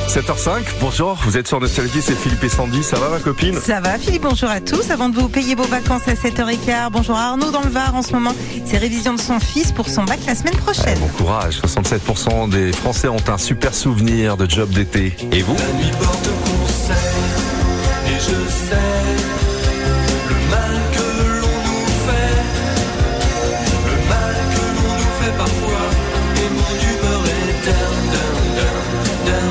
7h05, bonjour, vous êtes sur Nostalgie, c'est Philippe et Sandy, ça va ma copine? Ça va Philippe, bonjour à tous. Avant de vous payer vos vacances à 7h15, bonjour à Arnaud dans le Var en ce moment. C'est révision de son fils pour son bac la semaine prochaine. Bon courage, 67% des Français ont un super souvenir de job d'été. Et vous? La nuit porte conseil, et je sais le mal que l'on nous fait, le mal que l'on nous fait parfois, et mon humeur est down, down, down, down.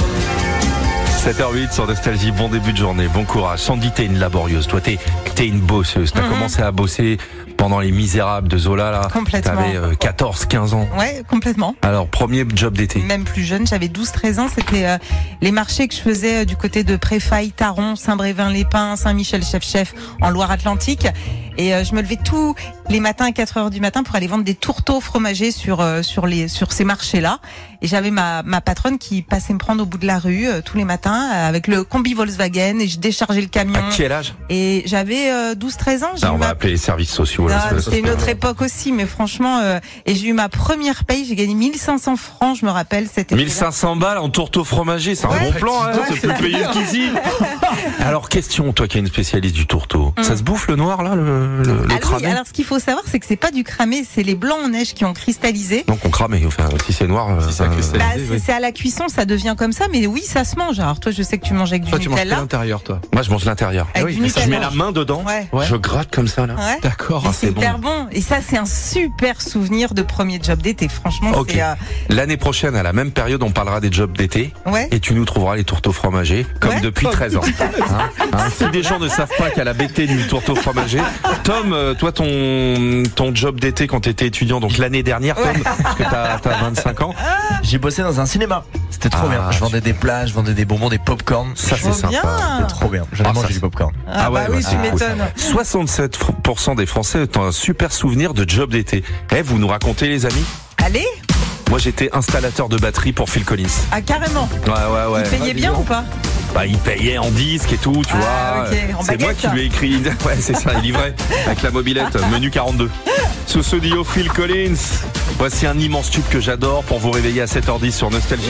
7h08 sur Nostalgie, bon début de journée, bon courage. Sandy, t'es une laborieuse, toi t'es une bosseuse. T'as commencé à bosser pendant Les Misérables de Zola là. Complètement. T'avais 14-15 ans. Ouais, complètement. Alors, premier job d'été. Même plus jeune, j'avais 12-13 ans. C'était les marchés que je faisais du côté de Préfaille, Taron, Saint-Brévin-les-Pins, Saint-Michel-Chef-Chef en Loire-Atlantique. Et je me levais tous les matins à 4h du matin pour aller vendre des tourteaux fromagers sur ces marchés-là. Et j'avais ma patronne qui passait me prendre au bout de la rue tous les matins avec le combi Volkswagen et je déchargeais le camion. À quel âge? Et j'avais 12-13 ans. On va appeler les services sociaux. Là, c'était une autre époque aussi, mais franchement, et j'ai eu ma première paye, j'ai gagné 1500 francs, je me rappelle. C'était 1500 balles en tourteau fromager, c'est un bon plan, hein, c'est plus payé qu'ici. Alors, question, toi qui es une spécialiste du tourteau, ça se bouffe le noir là, le cramé? Oui, alors ce qu'il faut savoir, c'est que c'est pas du cramé, c'est les blancs en neige qui ont cristallisé. Donc on cramé, enfin, si c'est noir, c'est à la cuisson, ça devient comme ça, mais oui, ça se mange. Alors toi, je sais que tu manges avec du Nutella. Tu manges l'intérieur, toi? Moi, je mange l'intérieur. Je mets la main dedans, je gratte comme ça là. Ouais. D'accord. C'est hyper bon. Et ça, c'est un super souvenir de premier job d'été. Franchement, okay. L'année prochaine, à la même période, on parlera des jobs d'été. Ouais. Et tu nous trouveras les tourteaux fromagers, comme depuis 13 ans. Si des gens ne savent pas qu'à la BT du tourteau fromager, Tom, toi, ton job d'été quand t'étais étudiant, donc l'année dernière, Tom, parce que t'as 25 ans. J'ai bossé dans un cinéma. C'était trop bien. Je vendais des plats, je vendais des bonbons, des pop-corn. Ça, c'est sympa. C'était trop bien. J'allais manger du pop-corn. Oui, tu m'étonnes. 67% des Français ont un super souvenir de job d'été. Vous nous racontez, les amis? Allez. Moi, j'étais installateur de batterie pour Phil Collins. Ah, carrément. Ouais. Il payait bien ou pas? Il payait en disque et tout, tu vois. Okay. C'est moi qui lui ai écrit. Ouais, c'est ça, il livrait avec la mobilette, menu 42. Sous ce duo Phil Collins. Voici un immense tube que j'adore pour vous réveiller à 7h10 sur Nostalgie.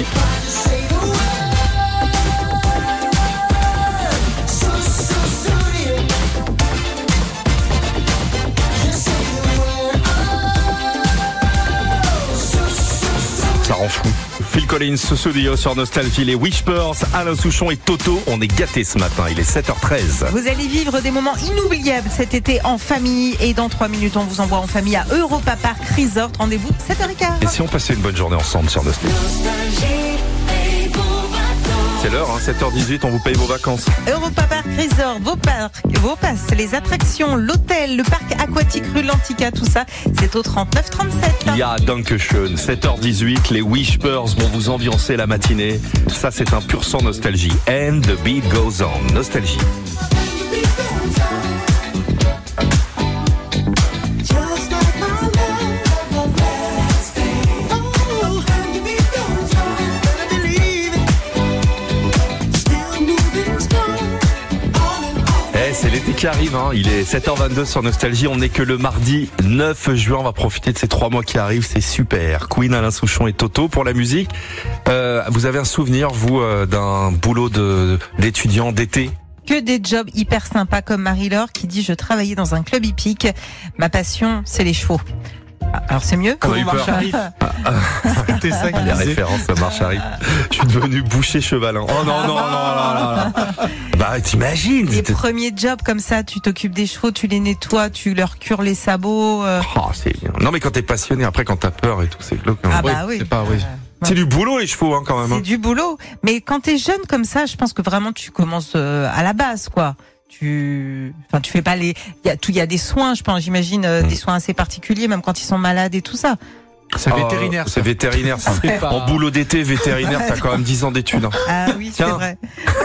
Ça rend fou. Phil Collins, ce duo sur Nostalgie, les Whispers, Alain Souchon et Toto. On est gâtés ce matin, il est 7h13. Vous allez vivre des moments inoubliables cet été en famille. Et dans 3 minutes, on vous envoie en famille à Europa Park Resort. Rendez-vous 7h15. Et si on passait une bonne journée ensemble sur Nostalgie? C'est l'heure, 7h18, on vous paye vos vacances. Europa Park Resort, vos passes, les attractions, l'hôtel, le parc aquatique rue Lantica, tout ça, c'est au 3937. Il y a Dankeschön, 7h18, les Whispers vont vous ambiancer la matinée. Ça, c'est un pur sang nostalgie. And the beat goes on. Nostalgie. C'est l'été qui arrive, il est 7h22 sur Nostalgie, on n'est que le mardi 9 juin, on va profiter de ces 3 mois qui arrivent, c'est super. Queen, Alain Souchon et Toto pour la musique. Vous avez un souvenir, vous, d'un boulot d'étudiant d'été? Que des jobs hyper sympas comme Marie-Laure qui dit « Je travaillais dans un club hippique, ma passion, c'est les chevaux ». Alors c'est mieux comment marche arrive. C'était ça qui les références à marche arrive. Je suis devenu boucher chevalin. Oh non. T'imagines. Les premiers jobs comme ça, tu t'occupes des chevaux, tu les nettoies, tu leur cures les sabots. C'est bien. Non mais quand t'es passionné, après quand t'as peur et tout, c'est glauque. Oui. C'est du boulot les chevaux quand même. C'est du boulot. Mais quand t'es jeune comme ça, je pense que vraiment tu commences à la base quoi. Tu fais pas il y a des soins, je pense, j'imagine, des soins assez particuliers, même quand ils sont malades et tout ça. C'est vétérinaire. C'est vétérinaire. En boulot d'été, vétérinaire, t'as quand même 10 ans d'études. Ah oui, c'est vrai.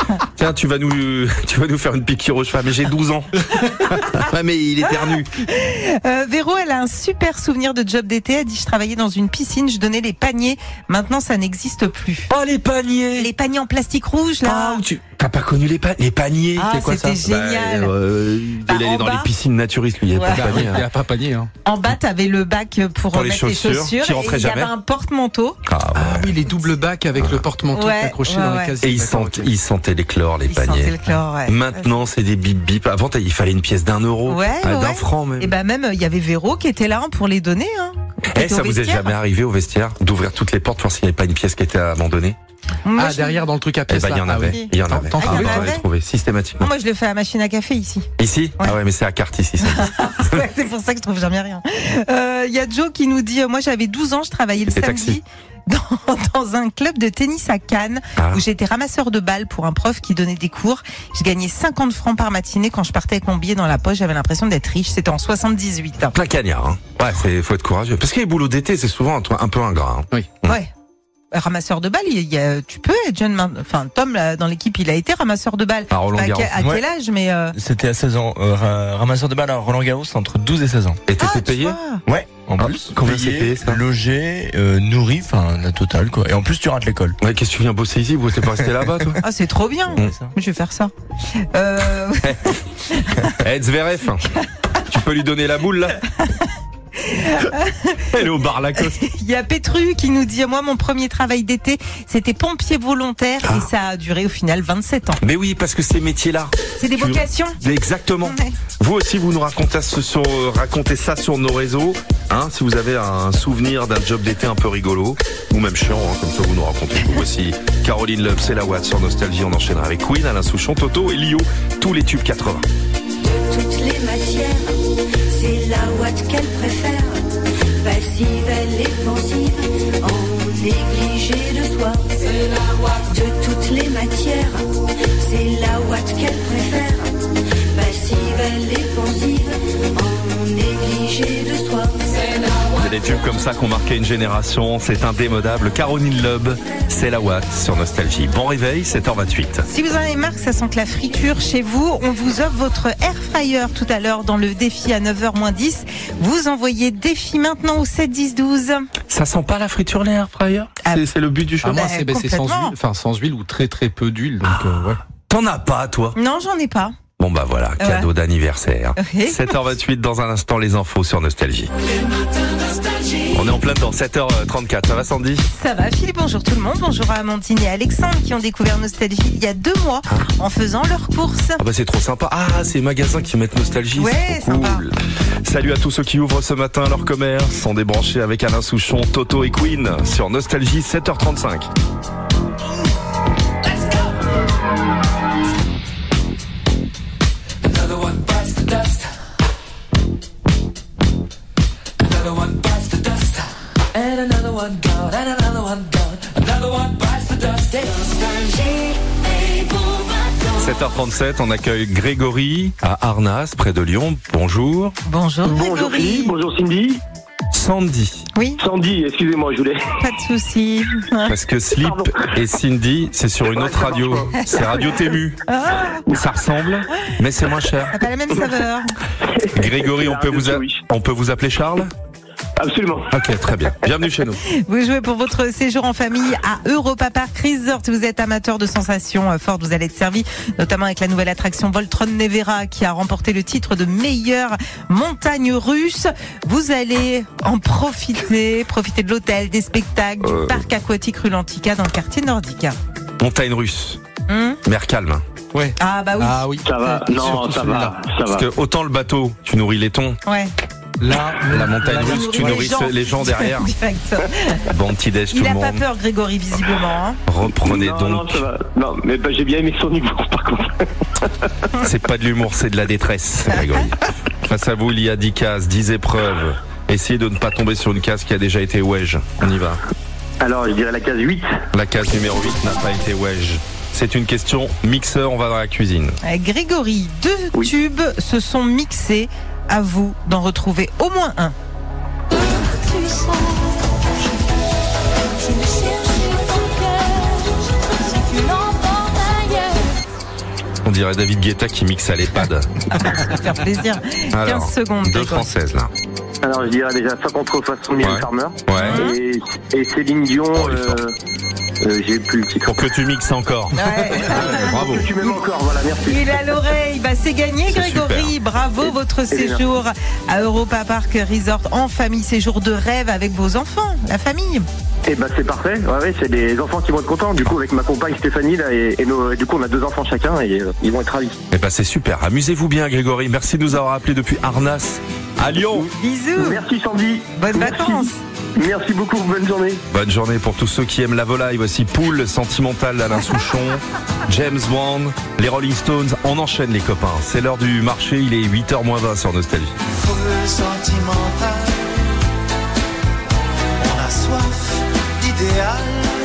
Tiens, tu vas nous faire une piqûre au cheval. Mais j'ai 12 ans. Ouais, mais il éternue. Véro, elle a un super souvenir de job d'été. Elle dit, je travaillais dans une piscine, je donnais les paniers. Maintenant, ça n'existe plus. Oh, les paniers. Les paniers en plastique rouge, là. Ah, t'as pas connu les paniers? Ah, c'est quoi c'était ça? génial. Il Bah, allait en dans bas. les piscines naturistes, lui. Il n'y avait Ouais. pas de panier. Il n'y a pas panier. Hein. En bas, t'avais le bac pour les mettre les chaussures, chaussures. qui rentrait et il y jamais. avait un porte-manteau. Ah, ouais. Ah oui, les doubles bacs avec le porte-manteau Ouais, accroché ouais, dans ouais. les casiers. Et ils sentaient les chlores, les Il sentait paniers. le chlore, ouais. Maintenant, c'est des bip-bip. Avant, il fallait une pièce d'1 €. Ouais, D'un ouais. franc, même. Et ben même, il y avait Véro qui était là pour les donner. Hein. Eh, ça vous est jamais arrivé au vestiaire d'ouvrir toutes les portes pour voir s'il n'y avait pas une pièce qui était abandonnée? Moi, Ah, je- derrière dans le truc à Eh pièces. ben, il y en là. Ah avait. oui. Il y en avait. T'en Ah, il y en on avait. l'avait trouvé systématiquement. Moi, je le fais à la machine à café ici. Ici? Ouais. Ah ouais, mais c'est à carte ici. ça. Ouais, c'est pour ça que je trouve jamais rien. Il y a Joe qui nous dit, moi j'avais 12 ans, je travaillais le Et samedi dans un club de tennis à Cannes Ah. où j'étais ramasseur de balles pour un prof qui donnait des cours. Je gagnais 50 francs par matinée quand je partais avec mon billet dans la poche. J'avais l'impression d'être riche. C'était en 78. Plein cagnard, hein. Ouais, faut être courageux. Parce que les boulots d'été, c'est souvent un peu ingrat. Hein. Ouais. Ramasseur de balles, tu peux être jeune. Enfin, Tom, là, dans l'équipe, il a été ramasseur de balles. À Roland-Garros. À quel âge, mais C'était à 16 ans. Ramasseur de balles à Roland Garros, c'est entre 12 et 16 ans. Et t'étais tu payé? vois. Ouais, en Ah, plus. combien c'est payé, ça Logé, nourri, enfin la totale quoi. Et en plus tu rates l'école. Ouais, qu'est-ce que tu viens bosser ici? Vous t'es pas resté là-bas, toi? Ah, c'est trop bien. Mm. Je vais faire ça. Eh, Zverev, tu peux lui donner la boule, là? Elle est au bar Lacoste. Il y a Petru qui nous dit, moi, mon premier travail d'été, c'était pompier volontaire et ça a duré au final 27 ans. Mais oui, parce que ces métiers-là. C'est des vocations. Exactement. Ouais. Vous aussi, vous nous racontez ça sur nos réseaux. Hein, si vous avez un souvenir d'un job d'été un peu rigolo, ou même chiant, hein, comme ça vous nous racontez tout. Voici Caroline Love, c'est la Watt sur Nostalgie. On enchaînera avec Queen, Alain Souchon, Toto et Lio, tous les tubes 80. Toutes les matières, c'est la Watt qu'elle préfère. Passive, elle est pensive, en négligé de soi. C'est la Watt de toutes les matières, c'est la Watt qu'elle préfère. Passive, elle est pensive, en négligé de soi. C'est la Watt. Des tubes comme ça qui ont marqué une génération, c'est indémodable. Caroline Love, c'est la Watt sur Nostalgie. Bon réveil, 7h28. Si vous en avez marre que ça sente la friture chez vous, on vous offre votre air fryer tout à l'heure dans le défi à 9h-10. Vous envoyez défi maintenant au 7 10 12. Ça sent pas la friture, les air fryer? Ah. C'est le but du jeu. Ah, moi, c'est sans complètement. huile, enfin sans huile ou très très peu d'huile. Donc, ouais. T'en as pas, toi? Non, j'en ai pas. Bon bah voilà, cadeau d'anniversaire. Ouais. 7h28 dans un instant, les infos sur Nostalgie. On est en plein dedans, 7h34, ça va Sandy? Ça va, Philippe, bonjour tout le monde. Bonjour à Amandine et Alexandre qui ont découvert Nostalgie il y a 2 mois en faisant leurs courses. Ah bah c'est trop sympa. Ah, ces magasins qui mettent Nostalgie, Ouais, c'est trop sympa. cool. Salut à tous ceux qui ouvrent ce matin leur commerce, sont débranchés avec Alain Souchon, Toto et Queen sur Nostalgie, 7h35. Another one bites the dust. Another one bites the dust. And another one gone. And another one gone. Another one bites the dust. Nostalgie. 7h37, on accueille Grégory à Arnas, près de Lyon. Bonjour. Bonjour Bonjour Grégory. Philippe, bonjour Cindy. Sandy. Oui, Sandy, excusez-moi, je voulais. pas de souci. Parce que Slip Pardon. et Cindy, c'est sur une autre radio. C'est Radio Tému. Ça ressemble, mais c'est moins cher. Ça n'a pas la même saveur. Grégory, on peut vous appeler Charles? Absolument. Ok, très bien. Bienvenue chez nous. Vous jouez pour votre séjour en famille à Europa Park Resort. Vous êtes amateur de sensations fortes, vous allez être servi, notamment avec la nouvelle attraction Voltron Nevera qui a remporté le titre de meilleure montagne russe. Vous allez en profiter de l'hôtel, des spectacles, du parc aquatique rue Lantica dans le quartier nordique. Montagne russe. Hum Mer calme. Ouais. Ah bah oui. Ah oui. Ça va, non, Surtout ça celui-là. va, ça Parce va. que autant le bateau, tu nourris les thons. Ouais. Là, La montagne là, russe, tu nourris les gens derrière. Direct. Bon petit déj tout Il le a pas monde. peur Grégory visiblement. Hein. Reprenez non, donc. non, ça va. Non, mais bah, j'ai bien aimé son niveau, par contre. C'est pas de l'humour, c'est de la détresse, Grégory. Face à vous, il y a 10 cases, 10 épreuves. Essayez de ne pas tomber sur une case qui a déjà été wedge. On y va. Alors, je dirais la case 8. La case numéro 8 n'a pas été wedge. C'est une question mixeur, on va dans la cuisine. Grégory, 2 Oui. tubes se sont mixés. À vous d'en retrouver au moins un. Tu sais, je vais chercher ton cœur. Si tu l'emportes ailleurs, dirait David Guetta qui mixe à l'EHPAD. Ça va faire plaisir. 15 secondes. Deux Grégory. françaises là. Alors je dirais déjà 50 façons Mylène Ouais. Farmer. Ouais. Et Céline Dion, Oh, il est fort. j'ai plus le titre. Pour que tu mixes encore. Ouais. Bravo. Tu m'aimes encore, voilà, merci. Il a l'oreille, bah c'est gagné C'est Grégory, bravo, votre séjour à Europa Park Resort en famille, séjour de rêve avec vos enfants, la famille. Et bah c'est parfait, ouais, c'est les enfants qui vont être contents, du coup avec ma compagne Stéphanie là, et du coup on a 2 enfants chacun et ils vont être ravis. Eh ben c'est super. Amusez-vous bien Grégory. Merci de nous avoir appelés depuis Arnas à Lyon. Bisous, Merci Sandy. bonnes Merci. vacances. Merci beaucoup, bonne journée. Bonne journée pour tous ceux qui aiment la volaille. Voici Poule, Sentimental d'Alain Souchon, James Bond, les Rolling Stones. On enchaîne les copains. C'est l'heure du marché. Il est 8h20 sur Nostalgie. Foule sentimentale, on a soif d'idéal,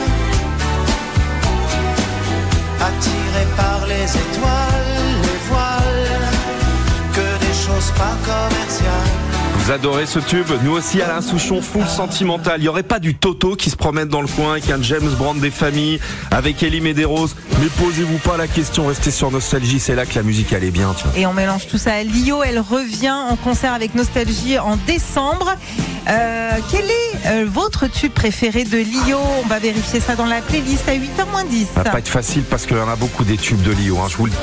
attiré par les étoiles, les voiles, que des choses pas commerciales. Vous adorez ce tube? Nous aussi, Alain Souchon, full sentimental. Il n'y aurait pas du Toto qui se promène dans le coin avec un James Bond des familles, avec Ellie Medeiros. Mais posez-vous pas la question, restez sur Nostalgie, c'est là que la musique elle est bien. Tiens. Et on mélange tout ça. Lio, elle revient en concert avec Nostalgie en décembre. Quel est votre tube préféré de Lio? On va vérifier ça dans la playlist à 8h10. Ça va pas être facile parce qu'il y en a beaucoup des tubes de Lio, hein, je vous le dis.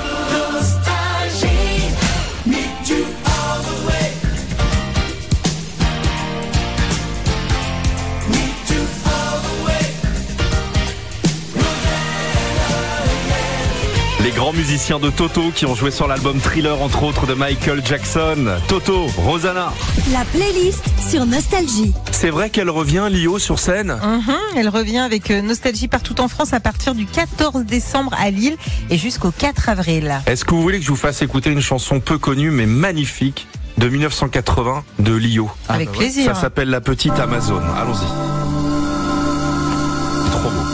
Les grands musiciens de Toto qui ont joué sur l'album Thriller, entre autres de Michael Jackson. Toto, Rosanna. La playlist sur Nostalgie. C'est vrai qu'elle revient, Lio, sur scène? Elle revient avec Nostalgie partout en France à partir du 14 décembre à Lille et jusqu'au 4 avril. Est-ce que vous voulez que je vous fasse écouter une chanson peu connue mais magnifique de 1980 de Lio? Avec plaisir. Ça s'appelle La Petite Amazone. Allons-y. Trop beau.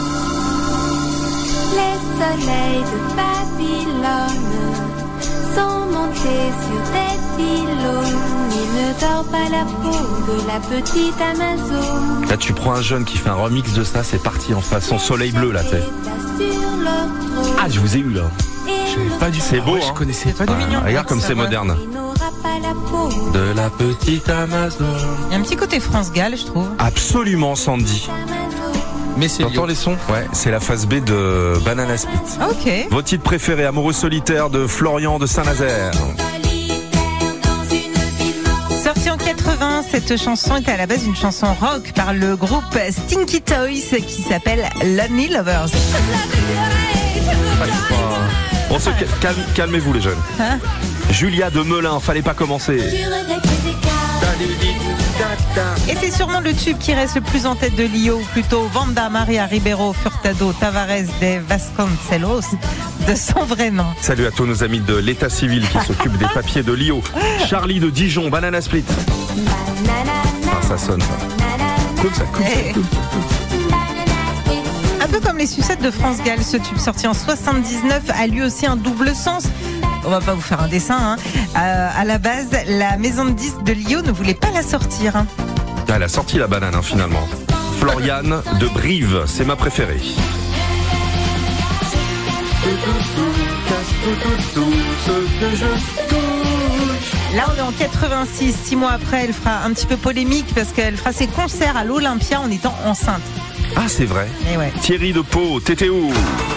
Les soleils de Babylone sont montés sur des pylônes. Il ne dort pas la peau de la petite Amazone. Là, tu prends un jeune qui fait un remix de ça, c'est parti en façon soleil bleu, là, t'es. Ah, je vous ai eu, là. C'est beau, Je hein. connaissais pas Trop du mignon. Regarde comme c'est moderne. Il n'aura pas la peau. De la petite Amazone. Il y a un petit côté France Gall, je trouve. Absolument, Sandy. Mais c'est T'entends Lio. les sons? Ouais, c'est la phase B de Banana Split. Ok. Vos titres préférés, Amoureux solitaire de Florian de Saint-Nazaire. Sortie en 80, cette chanson était à la base une chanson rock par le groupe Stinky Toys qui s'appelle Lonely Lovers. Bon, calmez-vous les jeunes. Hein? Julia de Melun, fallait pas commencer. Et c'est sûrement le tube qui reste le plus en tête de Lio, ou plutôt Vanda Maria Ribeiro Furtado Tavares de Vasconcelos, de son vrai nom. Salut à tous nos amis de l'état civil qui s'occupent des papiers de Lio. Charlie de Dijon, Banana Split. Ah, ça sonne ça. Cool ça, cool ça. Un peu comme les sucettes de France Gall, ce tube sorti en 79 a lui aussi un double sens. On va pas vous faire un dessin, hein. À la base, la maison de disques de Lio ne voulait pas la sortir. Hein. Elle a sorti la banane hein, finalement. Floriane de Brive, c'est ma préférée. Là, on est en 86. 6 mois après, elle fera un petit peu polémique parce qu'elle fera ses concerts à l'Olympia en étant enceinte. Ah, c'est vrai. Et ouais. Thierry de Pau, t'étais où?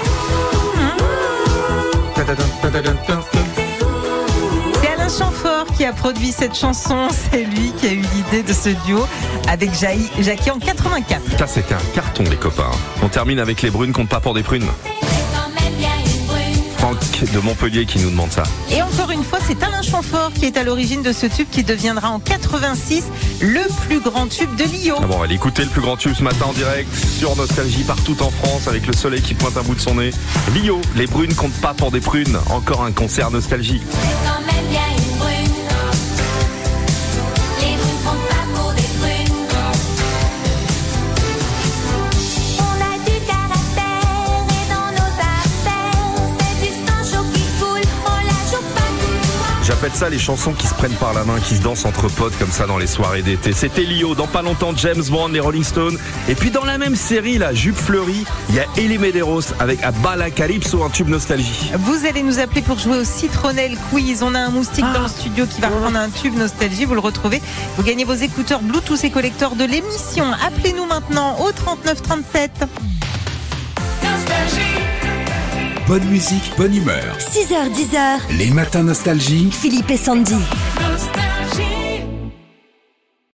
C'est Alain Chamfort qui a produit cette chanson. C'est lui qui a eu l'idée de ce duo avec Jackie en 84. Ça, c'était un carton, les copains. On termine avec les brunes comptent pas pour des prunes. Franck de Montpellier qui nous demande ça. Et encore une fois, c'est Alain Chamfort qui est à l'origine de ce tube qui deviendra en 86 le plus grand tube de Lio. Ah bon, on va aller écouter le plus grand tube ce matin en direct sur Nostalgie partout en France avec le soleil qui pointe un bout de son nez. Lio, les brunes comptent pas pour des prunes. Encore un concert Nostalgie. J'appelle ça ça, les chansons qui se prennent par la main, qui se dansent entre potes comme ça dans les soirées d'été. C'était Lio, dans pas longtemps James Bond, les Rolling Stones. Et puis dans la même série, la Jupe fleurie, il y a Elie Medeiros avec Abala Calypso, un tube nostalgie. Vous allez nous appeler pour jouer au Citronnelle Quiz. On a un moustique dans le studio qui va reprendre un tube nostalgie. Vous le retrouvez. Vous gagnez vos écouteurs Bluetooth et collecteurs de l'émission. Appelez-nous maintenant au 39 37. Bonne musique, bonne humeur. 6h, 10h. Les matins nostalgie. Philippe et Sandy. Nostalgie.